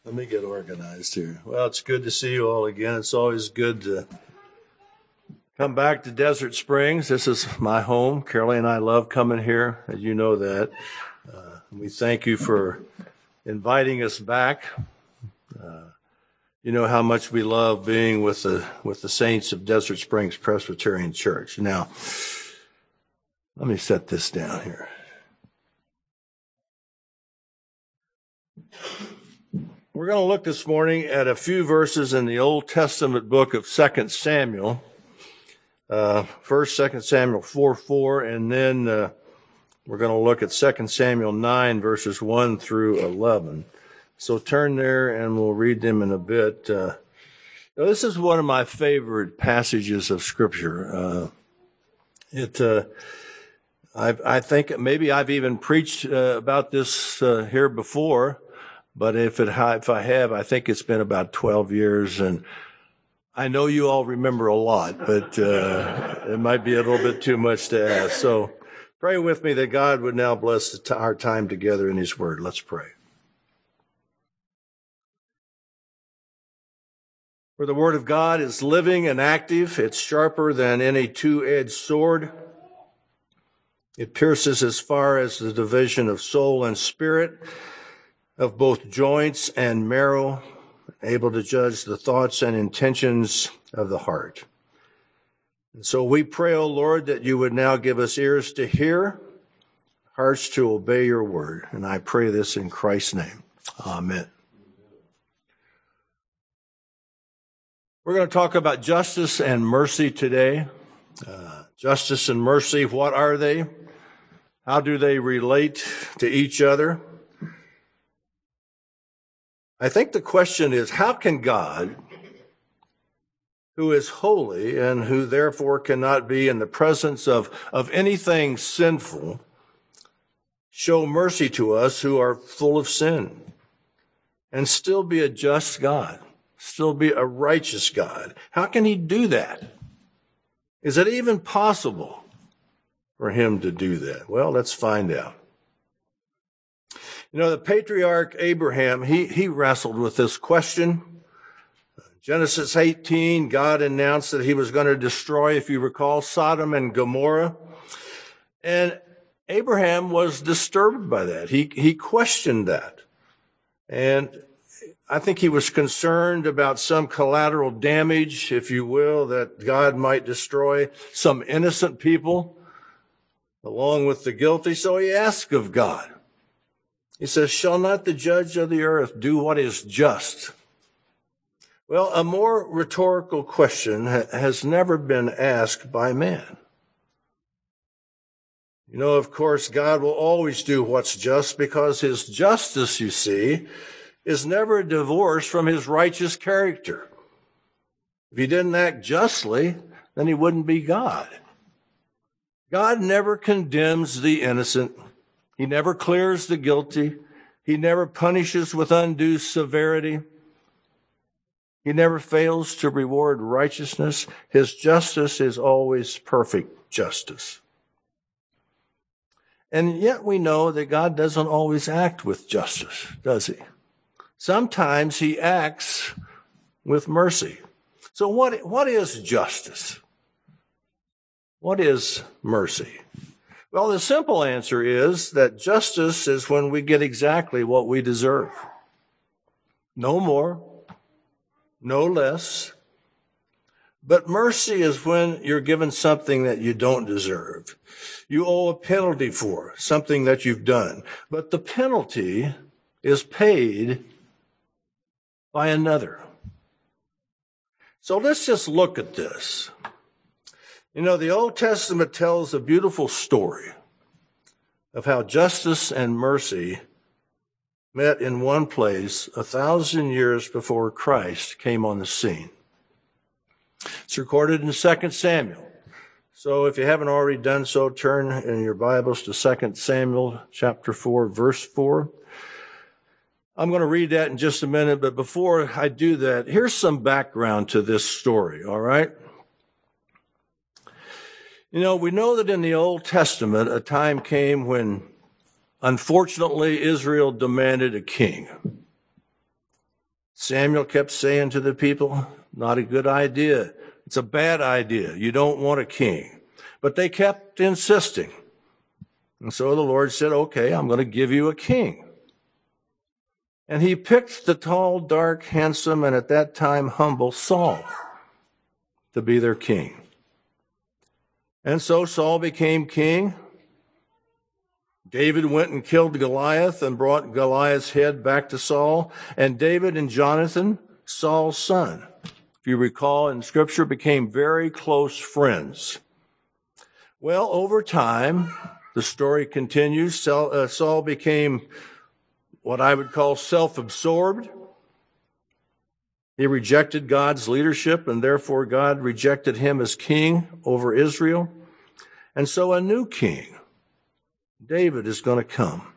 Let me get organized here. Well, it's good to see you all again. It's always good to come back to Desert Springs. This is my home. Carolee and I love coming here, as you know that. We thank you for inviting us back. You know how much we love being with the saints of Desert Springs Presbyterian Church. Now, let me set this down here. We're going to look this morning at a few verses in the Old Testament book of 2 Samuel. First, 2 Samuel 4:4, and then we're going to look at 2 Samuel 9, verses 1 through 11. So turn there, and we'll read them in a bit. This is one of my favorite passages of Scripture. I think maybe I've even preached about this here before. But if I have, I think it's been about 12 years, and I know you all remember a lot, but it might be a little bit too much to ask. So pray with me that God would now bless our time together in His Word. Let's pray. For the Word of God is living and active. It's sharper than any two-edged sword. It pierces as far as the division of soul and spirit, of both joints and marrow, able to judge the thoughts and intentions of the heart. And so we pray, O Lord, that you would now give us ears to hear, hearts to obey your word. And I pray this in Christ's name. Amen. We're going to talk about justice and mercy today. Justice and mercy, what are they? How do they relate to each other? I think the question is, how can God, who is holy and who therefore cannot be in the presence of anything sinful, show mercy to us who are full of sin and still be a just God, still be a righteous God? How can he do that? Is it even possible for him to do that? Well, let's find out. You know, the patriarch Abraham, he wrestled with this question. Genesis 18, God announced that he was going to destroy, if you recall, Sodom and Gomorrah. And Abraham was disturbed by that. He questioned that. And I think he was concerned about some collateral damage, if you will, that God might destroy some innocent people along with the guilty. So he asked of God. He says, shall not the judge of the earth do what is just? Well, a more rhetorical question has never been asked by man. You know, of course, God will always do what's just because his justice, you see, is never divorced from his righteous character. If he didn't act justly, then he wouldn't be God. God never condemns the innocent. He never clears the guilty. He never punishes with undue severity. He never fails to reward righteousness. His justice is always perfect justice. And yet we know that God doesn't always act with justice, does he? Sometimes he acts with mercy. So what is justice? What is mercy? Well, the simple answer is that justice is when we get exactly what we deserve. No more, no less. But mercy is when you're given something that you don't deserve. You owe a penalty for something that you've done. But the penalty is paid by another. So let's just look at this. You know, the Old Testament tells a beautiful story of how justice and mercy met in one place 1,000 years before Christ came on the scene. It's recorded in 2 Samuel. So if you haven't already done so, turn in your Bibles to 2 Samuel chapter 4, verse 4. I'm going to read that in just a minute, but before I do that, here's some background to this story, all right? You know, we know that in the Old Testament, a time came when, unfortunately, Israel demanded a king. Samuel kept saying to the people, not a good idea. It's a bad idea. You don't want a king. But they kept insisting. And so the Lord said, okay, I'm going to give you a king. And he picked the tall, dark, handsome, and at that time humble Saul to be their king. And so Saul became king. David went and killed Goliath and brought Goliath's head back to Saul. And David and Jonathan, Saul's son, if you recall in Scripture, became very close friends. Well, over time, the story continues. Saul became what I would call self-absorbed. He rejected God's leadership, and therefore God rejected him as king over Israel. And so a new king, David, is going to come.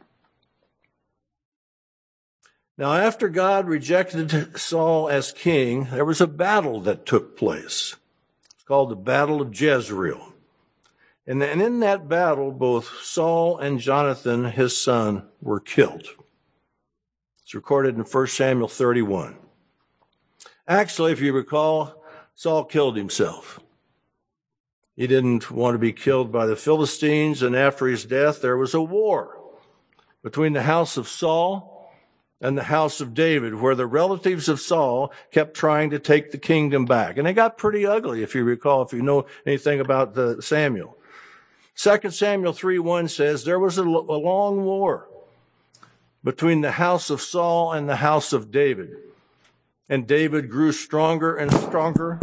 Now, after God rejected Saul as king, there was a battle that took place. It's called the Battle of Jezreel. And in that battle, both Saul and Jonathan, his son, were killed. It's recorded in 1 Samuel 31. Actually, if you recall, Saul killed himself. He didn't want to be killed by the Philistines, and after his death, there was a war between the house of Saul and the house of David, where the relatives of Saul kept trying to take the kingdom back. And it got pretty ugly, if you recall, if you know anything about Samuel. 2 Samuel 3:1 says, there was a long war between the house of Saul and the house of David. And David grew stronger and stronger.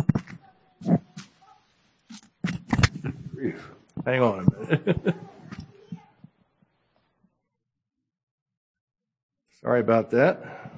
Hang on a minute. Sorry about that.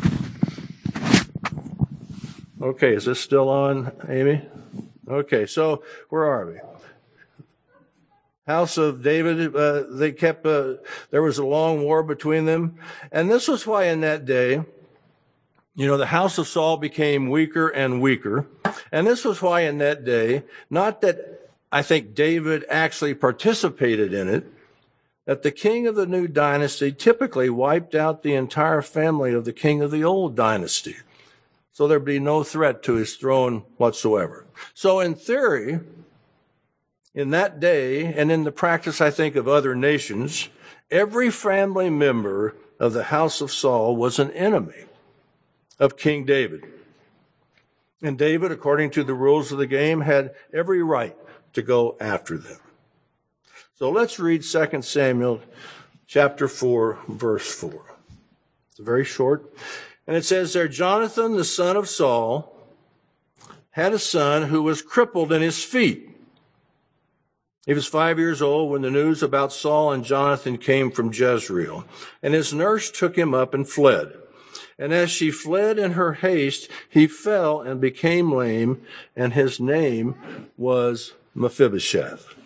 Okay, is this still on, Amy? Okay, so where are we? House of David, there was a long war between them. And this was why in that day, the house of Saul became weaker and weaker. And this was why in that day, not that I think David actually participated in it, that the king of the new dynasty typically wiped out the entire family of the king of the old dynasty. So there'd be no threat to his throne whatsoever. So in theory, in that day, and in the practice, I think, of other nations, every family member of the house of Saul was an enemy of King David. And David, according to the rules of the game, had every right to go after them. So let's read 2 Samuel chapter 4, verse 4. It's very short. And it says there, Jonathan, the son of Saul, had a son who was crippled in his feet. He was 5 years old when the news about Saul and Jonathan came from Jezreel, and his nurse took him up and fled. And as she fled in her haste, he fell and became lame, and his name was Mephibosheth.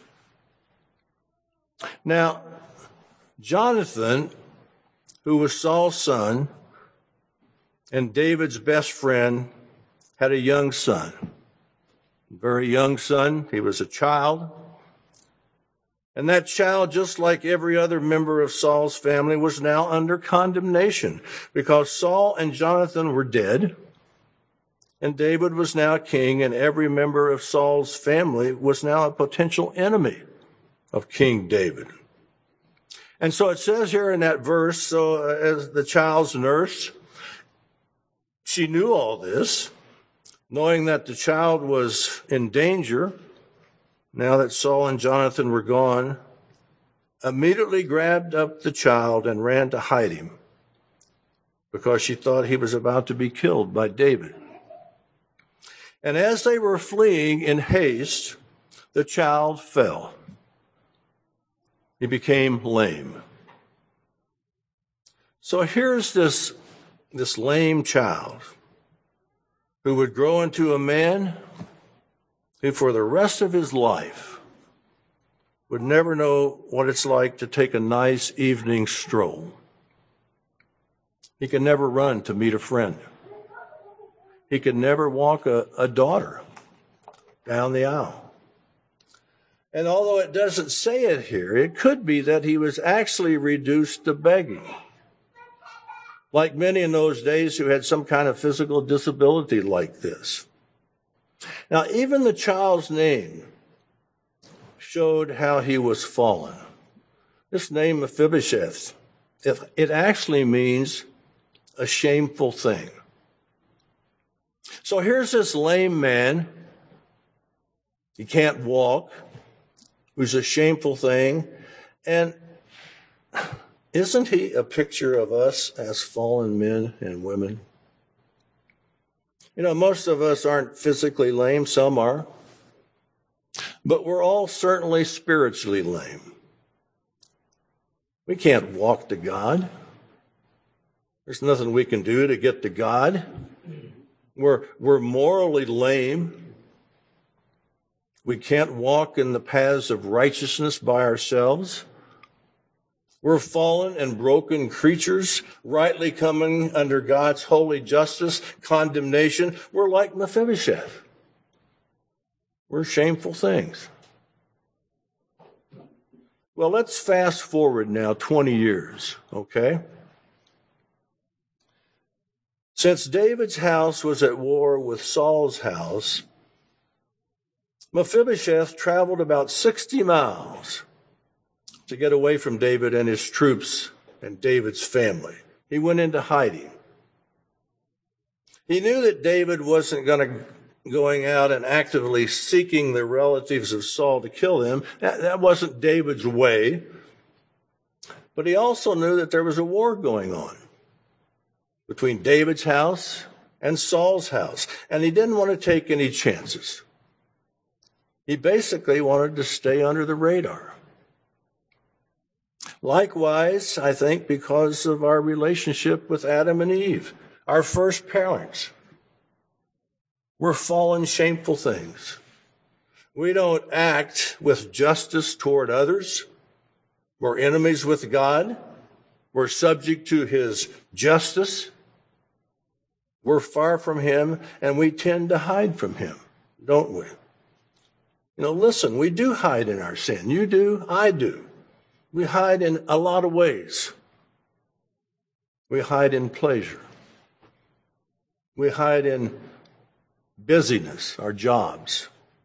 Now, Jonathan, who was Saul's son and David's best friend, had a young son. A very young son. He was a child. And that child, just like every other member of Saul's family, was now under condemnation because Saul and Jonathan were dead, and David was now king, and every member of Saul's family was now a potential enemy of King David. And so it says here in that verse, so as the child's nurse, she knew all this, knowing that the child was in danger. Now that Saul and Jonathan were gone, immediately grabbed up the child and ran to hide him because she thought he was about to be killed by David. And as they were fleeing in haste, the child fell. He became lame. So here's this lame child who would grow into a man who for the rest of his life would never know what it's like to take a nice evening stroll. He could never run to meet a friend. He could never walk a daughter down the aisle. And although it doesn't say it here, it could be that he was actually reduced to begging. like many in those days who had some kind of physical disability like this. Now, even the child's name showed how he was fallen. This name, Mephibosheth, it actually means a shameful thing. So here's this lame man. He can't walk, who's a shameful thing. And isn't he a picture of us as fallen men and women? You know, most of us aren't physically lame, some are. But we're all certainly spiritually lame. We can't walk to God. There's nothing we can do to get to God. We're morally lame. We can't walk in the paths of righteousness by ourselves. We're fallen and broken creatures, rightly coming under God's holy justice, condemnation. We're like Mephibosheth. We're shameful things. Well, let's fast forward now 20 years, okay? Since David's house was at war with Saul's house, Mephibosheth traveled about 60 miles to get away from David and his troops and David's family. He went into hiding. He knew that David wasn't going out and actively seeking the relatives of Saul to kill them. That wasn't David's way. But he also knew that there was a war going on between David's house and Saul's house, and he didn't want to take any chances. He basically wanted to stay under the radar. Likewise, I think because of our relationship with Adam and Eve, our first parents. We're fallen, shameful things. We don't act with justice toward others. We're enemies with God. We're subject to his justice. We're far from him, and we tend to hide from him, don't we? You know, listen, we do hide in our sin. You do, I do. We hide in a lot of ways. We hide in pleasure. We hide in busyness, our jobs.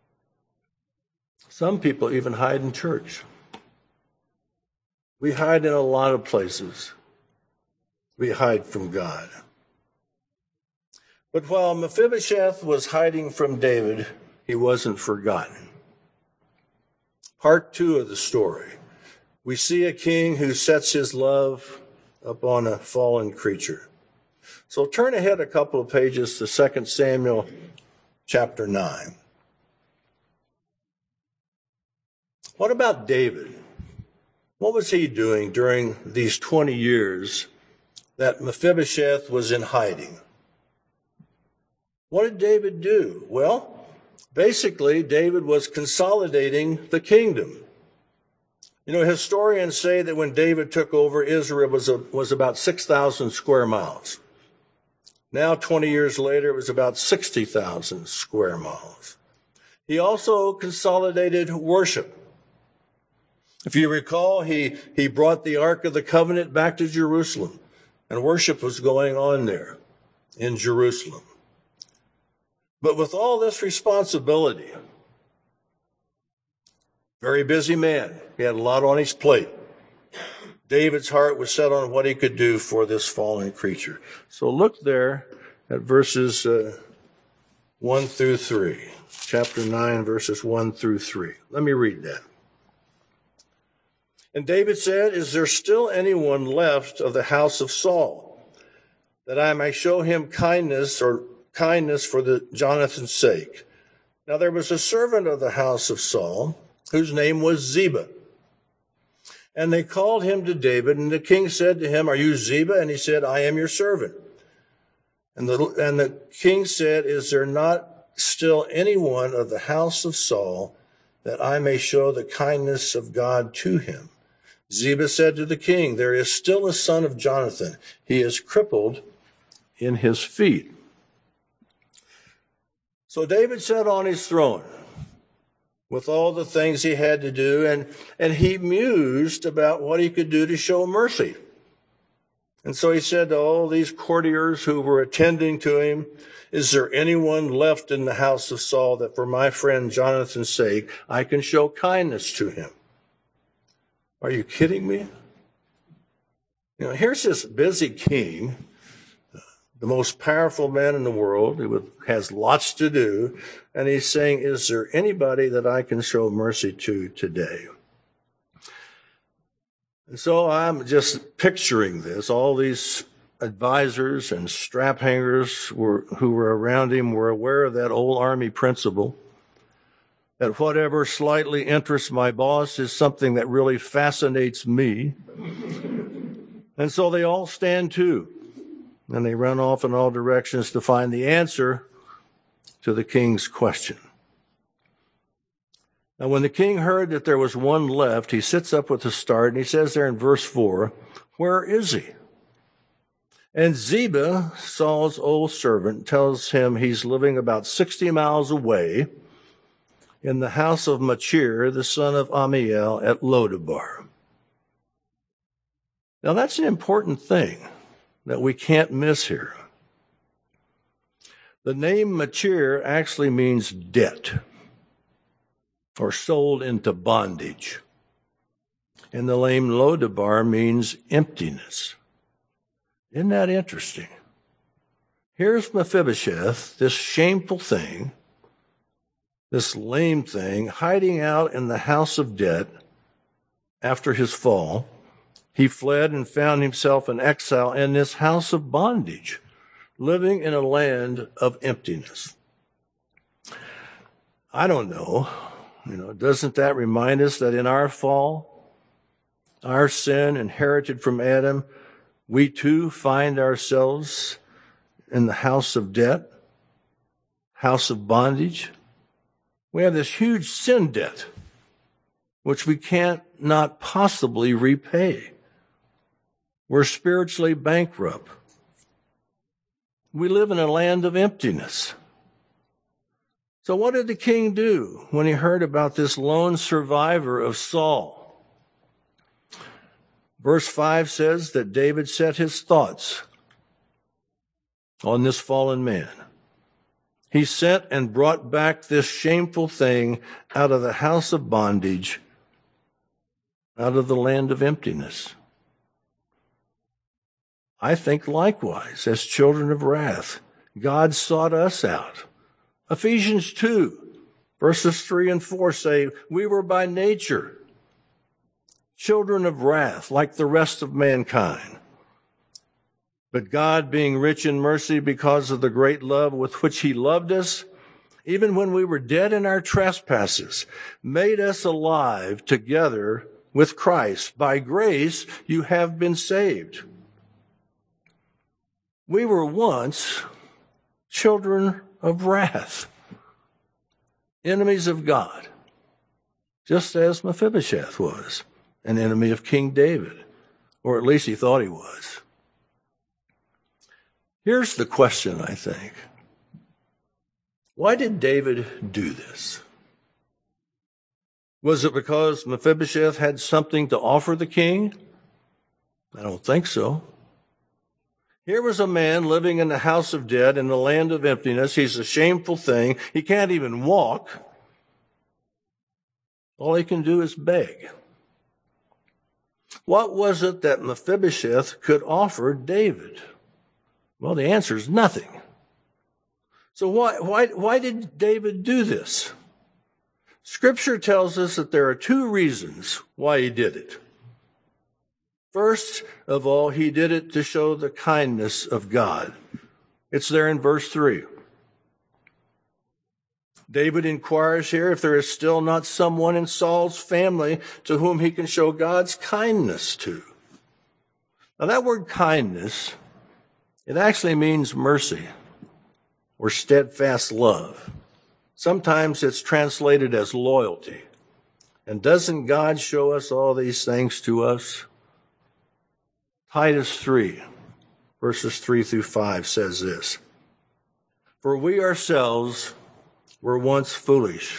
Some people even hide in church. We hide in a lot of places. We hide from God. But while Mephibosheth was hiding from David, he wasn't forgotten. Part 2 of the story. We see a king who sets his love upon a fallen creature. So turn ahead a couple of pages to 2 Samuel chapter 9. What about David? What was he doing during these 20 years that Mephibosheth was in hiding? What did David do? Well, basically, David was consolidating the kingdom. You know, historians say that when David took over, Israel was about 6,000 square miles. Now, 20 years later, it was about 60,000 square miles. He also consolidated worship. If you recall, he brought the Ark of the Covenant back to Jerusalem, and worship was going on there in Jerusalem. But with all this responsibility, very busy man, he had a lot on his plate. David's heart was set on what he could do for this fallen creature. So look there at verses 1 through 3. Chapter 9, verses 1 through 3. Let me read that. And David said, "Is there still anyone left of the house of Saul, that I may show him kindness for Jonathan's sake?" Now there was a servant of the house of Saul, whose name was Ziba. And they called him to David, and the king said to him, "Are you Ziba?" And he said, "I am your servant." And the king said, "Is there not still anyone of the house of Saul, that I may show the kindness of God to him?" Ziba said to the king, "There is still a son of Jonathan. He is crippled in his feet." So David sat on his throne with all the things he had to do, and he mused about what he could do to show mercy And so he said to all these courtiers who were attending to him, "Is there anyone left in the house of Saul that for my friend Jonathan's sake I can show kindness to him?" Are you kidding me? Here's this busy king, the most powerful man in the world, who has lots to do, and he's saying, "Is there anybody that I can show mercy to today?" And so I'm just picturing this. All these advisors and strap hangers who were around him were aware of that old army principle, that whatever slightly interests my boss is something that really fascinates me. And so they all stand to, and they run off in all directions to find the answer to the king's question. Now, when the king heard that there was one left, he sits up with a start, and he says there in verse 4, "Where is he?" And Ziba, Saul's old servant, tells him he's living about 60 miles away in the house of Machir, the son of Ammiel, at Lodebar. Now, that's an important thing that we can't miss here. The name Machir actually means debt, or sold into bondage. And the name Lodebar means emptiness. Isn't that interesting? Here's Mephibosheth, this shameful thing, this lame thing, hiding out in the house of debt after his fall. He fled and found himself in exile in this house of bondage, living in a land of emptiness. I don't know. Doesn't that remind us that in our fall, our sin inherited from Adam, we too find ourselves in the house of debt, house of bondage? We have this huge sin debt, which we can't not possibly repay. We're spiritually bankrupt. We live in a land of emptiness. So what did the king do when he heard about this lone survivor of Saul? Verse 5 says that David set his thoughts on this fallen man. He sent and brought back this shameful thing out of the house of bondage, out of the land of emptiness. I think likewise, as children of wrath, God sought us out. Ephesians 2, verses 3 and 4 say, "We were by nature children of wrath, like the rest of mankind. But God, being rich in mercy because of the great love with which he loved us, even when we were dead in our trespasses, made us alive together with Christ. By grace you have been saved." We were once children of wrath, enemies of God, just as Mephibosheth was an enemy of King David, or at least he thought he was. Here's the question, I think. Why did David do this? Was it because Mephibosheth had something to offer the king? I don't think so. Here was a man living in the house of debt in the land of emptiness. He's a shameful thing. He can't even walk. All he can do is beg. What was it that Mephibosheth could offer David? Well, the answer is nothing. So why did David do this? Scripture tells us that there are two reasons why he did it. First of all, he did it to show the kindness of God. It's there in verse 3. David inquires here if there is still not someone in Saul's family to whom he can show God's kindness to. Now that word kindness, it actually means mercy or steadfast love. Sometimes it's translated as loyalty. And doesn't God show us all these things to us? Titus 3, verses 3 through 5 says this: "For we ourselves were once foolish,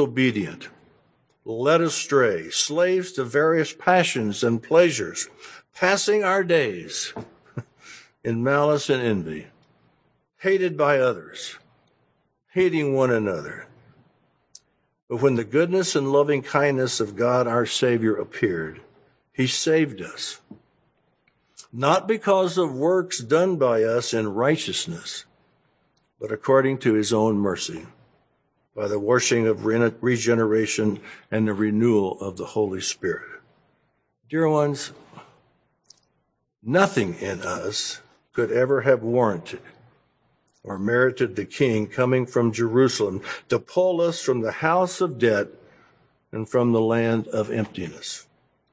disobedient, led astray, slaves to various passions and pleasures, passing our days in malice and envy, hated by others, hating one another. But when the goodness and loving kindness of God our Savior appeared, he saved us, not because of works done by us in righteousness, but according to his own mercy, by the washing of regeneration and the renewal of the Holy Spirit. Dear ones, nothing in us could ever have warranted or merited the King coming from Jerusalem to pull us from the house of debt and from the land of emptiness.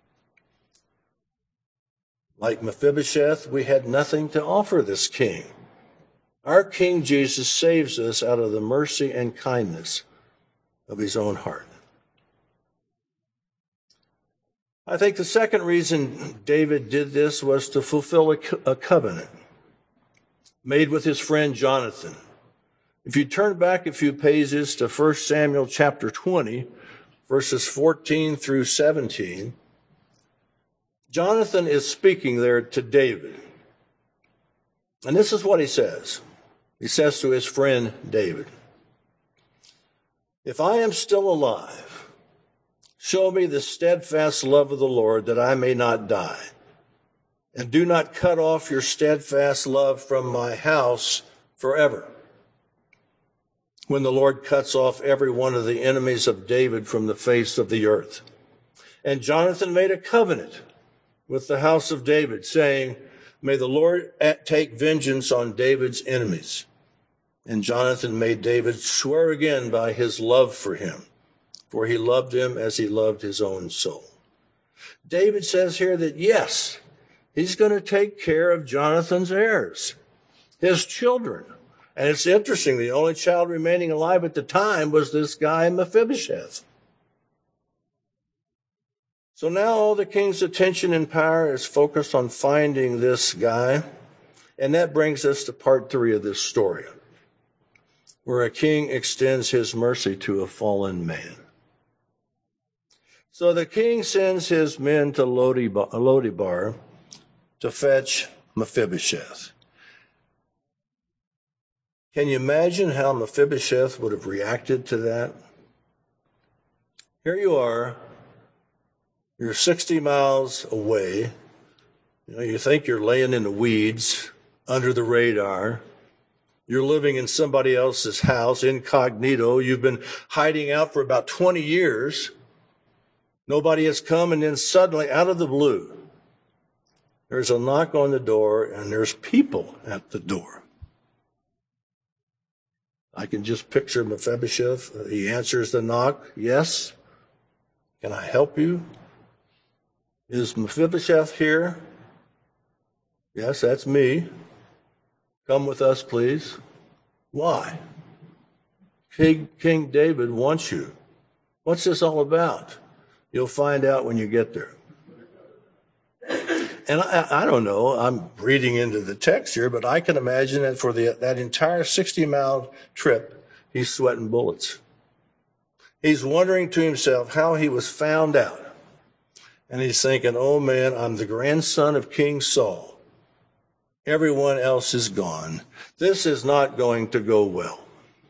Like Mephibosheth, we had nothing to offer this King. Our King Jesus saves us out of the mercy and kindness of his own heart. I think the second reason David did this was to fulfill a covenant made with his friend Jonathan. If you turn back a few pages to 1 Samuel chapter 20, verses 14 through 17, Jonathan is speaking there to David. And this is what he says. He says to his friend David, "If I am still alive, show me the steadfast love of the Lord, that I may not die. And do not cut off your steadfast love from my house forever." When the Lord cuts off every one of the enemies of David from the face of the earth. And Jonathan made a covenant with the house of David, saying, "May the Lord take vengeance on David's enemies." And Jonathan made David swear again by his love for him, for he loved him as he loved his own soul. David says here that, yes, he's going to take care of Jonathan's heirs, his children. And it's interesting, the only child remaining alive at the time was this guy Mephibosheth. So now all the king's attention and power is focused on finding this guy. And that brings us to part 3 of this story, where a king extends his mercy to a fallen man. So the king sends his men to Lo-debar to fetch Mephibosheth. Can you imagine how Mephibosheth would have reacted to that? Here you are, you're 60 miles away. You think you're laying in the weeds under the radar. You're living in somebody else's house, incognito. You've been hiding out for about 20 years. Nobody has come, and then suddenly, out of the blue, there's a knock on the door, and there's people at the door. I can just picture Mephibosheth. He answers the knock. "Yes? Can I help you? Is Mephibosheth here?" "Yes, that's me." "Come with us, please." "Why?" King David wants you." "What's this all about?" "You'll find out when you get there." And I don't know, I'm reading into the text here, but I can imagine that for that entire 60-mile trip, he's sweating bullets. He's wondering to himself how he was found out. And he's thinking, "Oh man, I'm the grandson of King Saul. Everyone else is gone. This is not going to go well."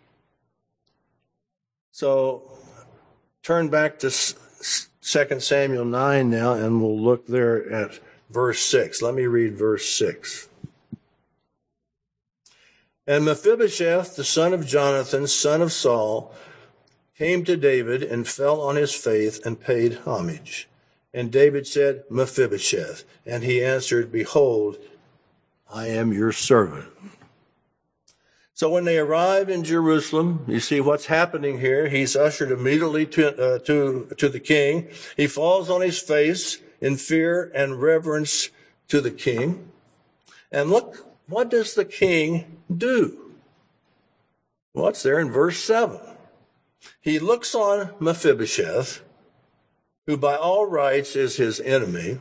So turn back to 2 Samuel 9 now, and we'll look there at verse 6. Let me read verse 6. "And Mephibosheth, the son of Jonathan, son of Saul, came to David and fell on his face and paid homage. And David said, 'Mephibosheth.' And he answered, 'Behold, I am your servant.'" So when they arrive in Jerusalem, you see what's happening here. He's ushered immediately to the king. He falls on his face in fear and reverence to the king. And look, what does the king do? Well, it's there in verse 7. He looks on Mephibosheth, who by all rights is his enemy.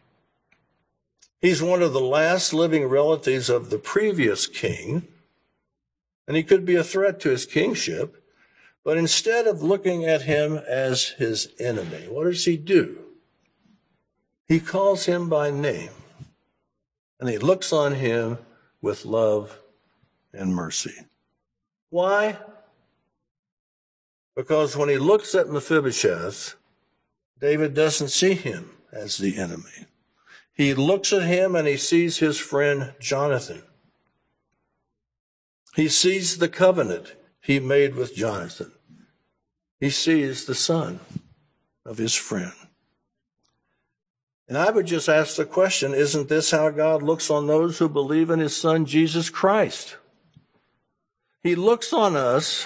He's one of the last living relatives of the previous king, and he could be a threat to his kingship. But instead of looking at him as his enemy, what does he do? He calls him by name, and he looks on him with love and mercy. Why? Because when he looks at Mephibosheth, David doesn't see him as the enemy. He looks at him and he sees his friend Jonathan. He sees the covenant he made with Jonathan. He sees the son of his friend. And I would just ask the question, isn't this how God looks on those who believe in his son, Jesus Christ? He looks on us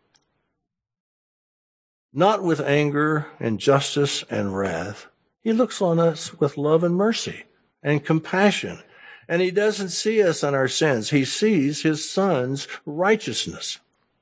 not with anger and justice and wrath. He looks on us with love and mercy and compassion. And he doesn't see us in our sins. He sees his son's righteousness.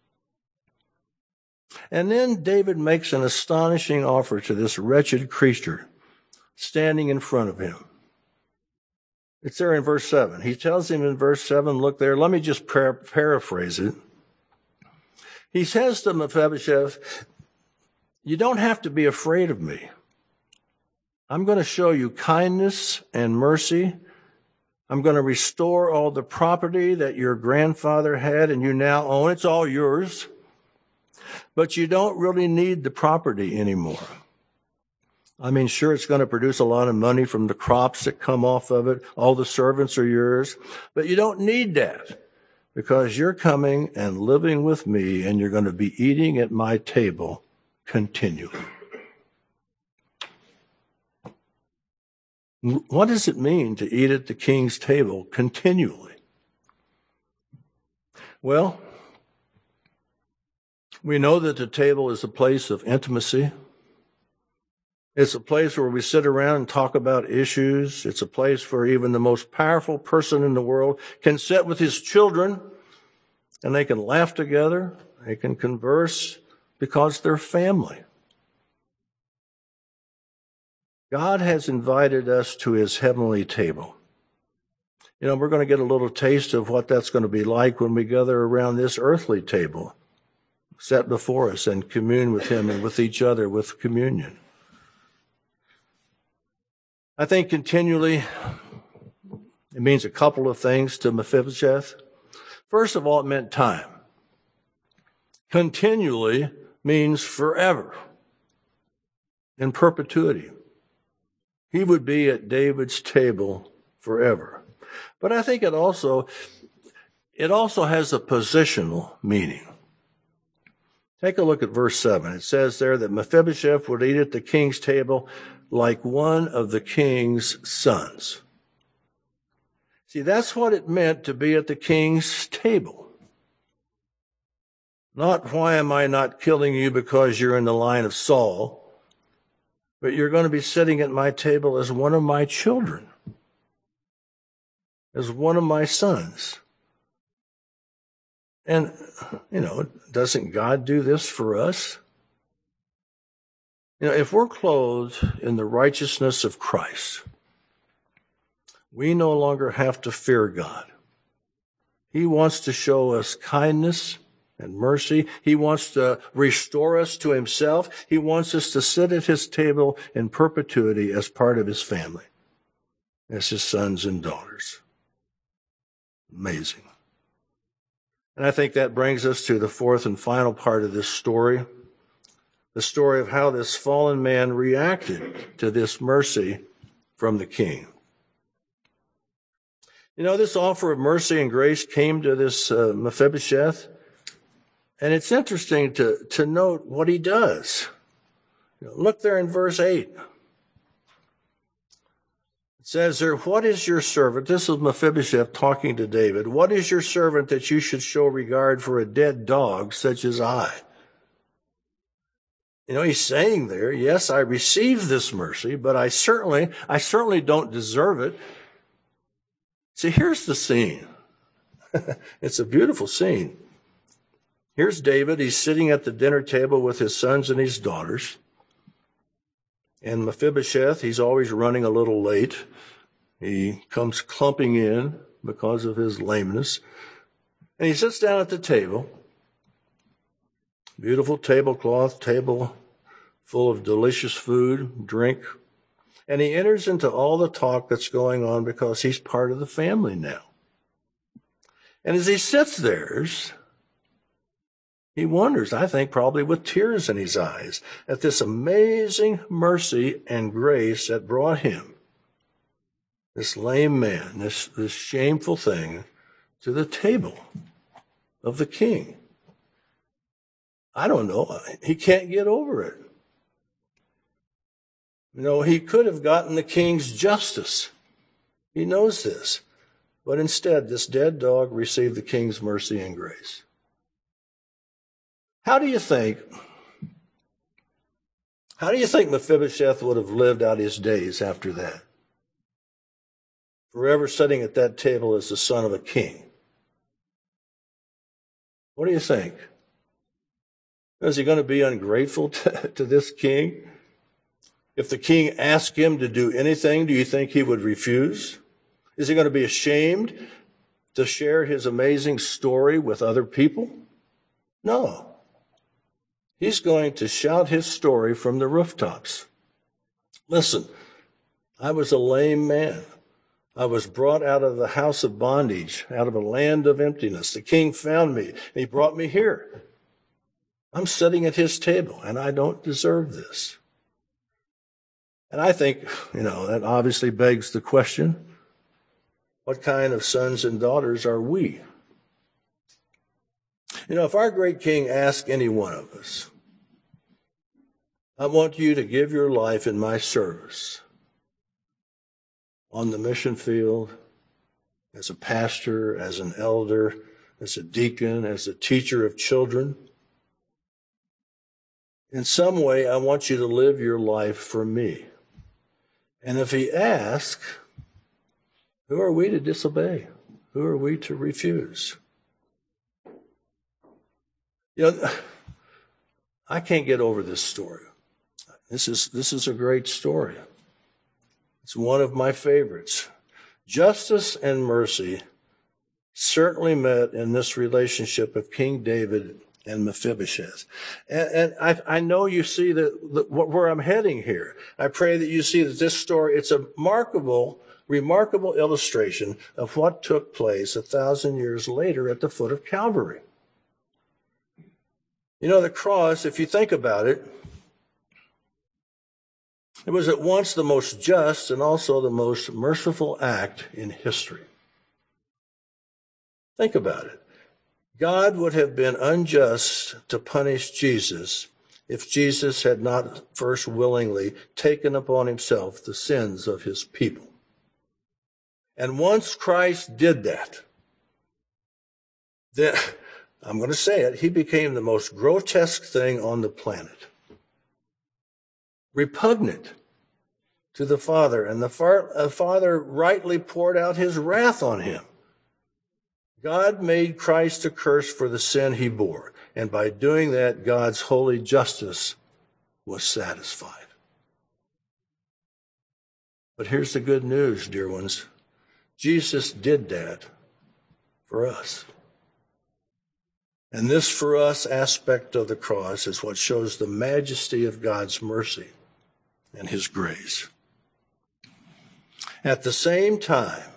And then David makes an astonishing offer to this wretched creature standing in front of him. It's there in verse 7. He tells him in verse 7, look there, let me just paraphrase it. He says to Mephibosheth, you don't have to be afraid of me. I'm going to show you kindness and mercy. I'm going to restore all the property that your grandfather had and you now own. It's all yours. But you don't really need the property anymore. I mean, sure, it's going to produce a lot of money from the crops that come off of it. All the servants are yours. But you don't need that because you're coming and living with me and you're going to be eating at my table continually. What does it mean to eat at the king's table continually? Well, we know that the table is a place of intimacy. It's a place where we sit around and talk about issues. It's a place where even the most powerful person in the world can sit with his children and they can laugh together. They can converse because they're family. God has invited us to his heavenly table. You know, we're going to get a little taste of what that's going to be like when we gather around this earthly table set before us and commune with him and with each other with communion. I think continually, it means a couple of things to Mephibosheth. First of all, it meant time. Continually means forever, in perpetuity. He would be at David's table forever. But I think it also has a positional meaning. Take a look at verse 7. It says there that Mephibosheth would eat at the king's table like one of the king's sons. See, that's what it meant to be at the king's table. Not, why am I not killing you because you're in the line of Saul, but you're going to be sitting at my table as one of my children, as one of my sons. And, you know, doesn't God do this for us? You know, if we're clothed in the righteousness of Christ, we no longer have to fear God. He wants to show us kindness and mercy. He wants to restore us to himself. He wants us to sit at his table in perpetuity as part of his family, as his sons and daughters. Amazing. And I think that brings us to the fourth and final part of this story, the story of how this fallen man reacted to this mercy from the king. You know, this offer of mercy and grace came to this Mephibosheth, and it's interesting to note what he does. You know, look there in verse 8. It says there, what is your servant? This is Mephibosheth talking to David. What is your servant that you should show regard for a dead dog such as I? You know, he's saying there, yes, I received this mercy, but I certainly don't deserve it. See, here's the scene. It's a beautiful scene. Here's David. He's sitting at the dinner table with his sons and his daughters. And Mephibosheth, he's always running a little late. He comes clumping in because of his lameness. And he sits down at the table. Beautiful tablecloth, table full of delicious food, drink. And he enters into all the talk that's going on because he's part of the family now. And as he sits there, he wonders, I think probably with tears in his eyes, at this amazing mercy and grace that brought him, this lame man, this shameful thing, to the table of the king. I don't know. He can't get over it. He could have gotten the king's justice. He knows this. But instead, this dead dog received the king's mercy and grace. How do you think Mephibosheth would have lived out his days after that? Forever sitting at that table as the son of a king. What do you think? Is he going to be ungrateful to this king? If the king asked him to do anything, do you think he would refuse? Is he going to be ashamed to share his amazing story with other people? No. He's going to shout his story from the rooftops. Listen, I was a lame man. I was brought out of the house of bondage, out of a land of emptiness. The king found me, and he brought me here. I'm sitting at his table, and I don't deserve this. And I think, that obviously begs the question, what kind of sons and daughters are we? If our great king asked any one of us, I want you to give your life in my service, on the mission field, as a pastor, as an elder, as a deacon, as a teacher of children. In some way, I want you to live your life for me. And if he asks, who are we to disobey? Who are we to refuse? I can't get over this story. This is a great story. It's one of my favorites. Justice and mercy certainly met in this relationship of King David and Mephibosheth. And I know you see where I'm heading here. I pray that you see that this story, it's a remarkable illustration of what took place 1,000 years later at the foot of Calvary. The cross, if you think about it, it was at once the most just and also the most merciful act in history. Think about it. God would have been unjust to punish Jesus if Jesus had not first willingly taken upon himself the sins of his people. And once Christ did that, then, I'm going to say it, he became the most grotesque thing on the planet. Repugnant to the Father, and the Father rightly poured out his wrath on him. God made Christ a curse for the sin he bore, and by doing that, God's holy justice was satisfied. But here's the good news, dear ones. Jesus did that for us. And this for us aspect of the cross is what shows the majesty of God's mercy and his grace. At the same time,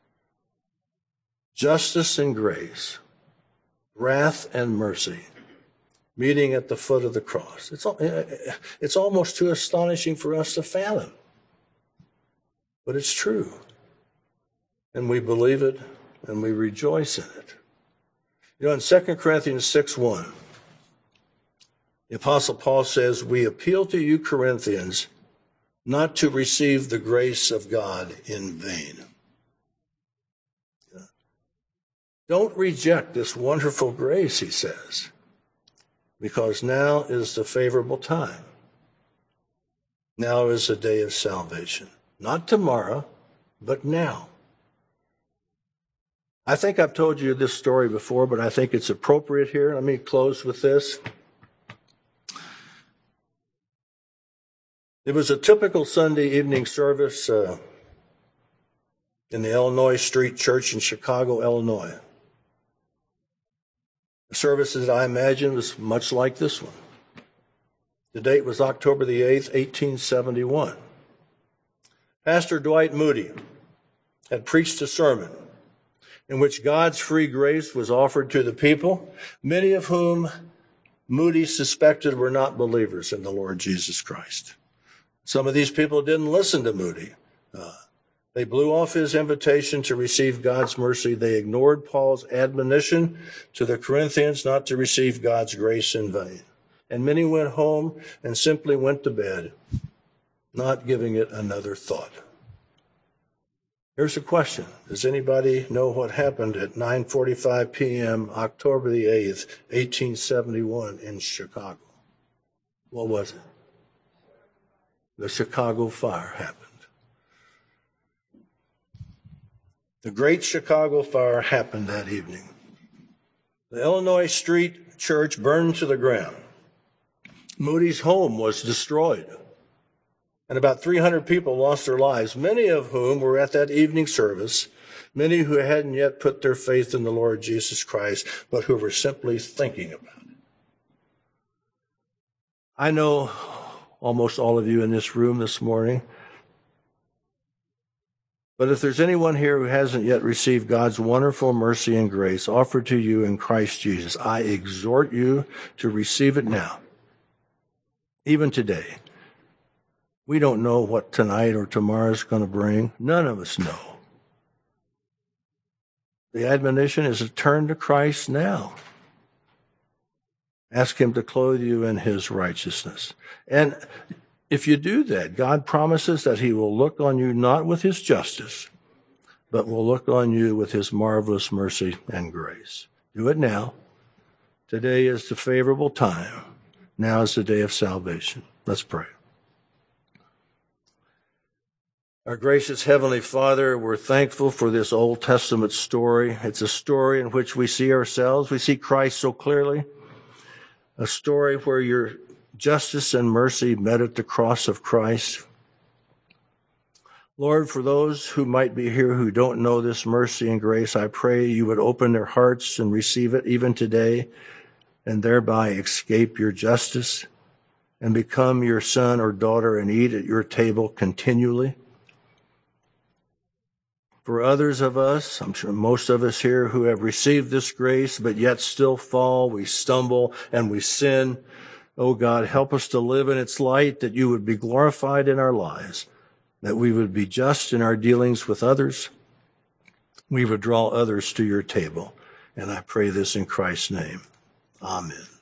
justice and grace, wrath and mercy, meeting at the foot of the cross. It's almost too astonishing for us to fathom. But it's true. And we believe it and we rejoice in it. In 2 Corinthians 6:1, the Apostle Paul says, we appeal to you, Corinthians, not to receive the grace of God in vain. Don't reject this wonderful grace, he says, because now is the favorable time. Now is the day of salvation. Not tomorrow, but now. I think I've told you this story before, but I think it's appropriate here. Let me close with this. It was a typical Sunday evening service in the Illinois Street Church in Chicago, Illinois. The service, as I imagine, was much like this one. The date was October the 8th, 1871. Pastor Dwight Moody had preached a sermon in which God's free grace was offered to the people, many of whom Moody suspected were not believers in the Lord Jesus Christ. Some of these people didn't listen to Moody. They blew off his invitation to receive God's mercy. They ignored Paul's admonition to the Corinthians not to receive God's grace in vain. And many went home and simply went to bed, not giving it another thought. Here's a question. Does anybody know what happened at 9:45 p.m., October the 8th, 1871 in Chicago? What was it? The Chicago fire happened. The Great Chicago Fire happened that evening. The Illinois Street Church burned to the ground. Moody's home was destroyed. And about 300 people lost their lives, many of whom were at that evening service, many who hadn't yet put their faith in the Lord Jesus Christ, but who were simply thinking about it. I know almost all of you in this room this morning, but if there's anyone here who hasn't yet received God's wonderful mercy and grace offered to you in Christ Jesus, I exhort you to receive it now, even today. We don't know what tonight or tomorrow is going to bring. None of us know. The admonition is to turn to Christ now. Ask him to clothe you in his righteousness. And if you do that, God promises that he will look on you not with his justice, but will look on you with his marvelous mercy and grace. Do it now. Today is the favorable time. Now is the day of salvation. Let's pray. Our gracious Heavenly Father, we're thankful for this Old Testament story. It's a story in which we see ourselves. We see Christ so clearly. A story where your justice and mercy met at the cross of Christ. Lord, for those who might be here who don't know this mercy and grace, I pray you would open their hearts and receive it even today, and thereby escape your justice and become your son or daughter and eat at your table continually. For others of us, I'm sure most of us here who have received this grace but yet still fall, we stumble and we sin. Oh God, help us to live in its light, that you would be glorified in our lives, that we would be just in our dealings with others. We would draw others to your table. And I pray this in Christ's name. Amen.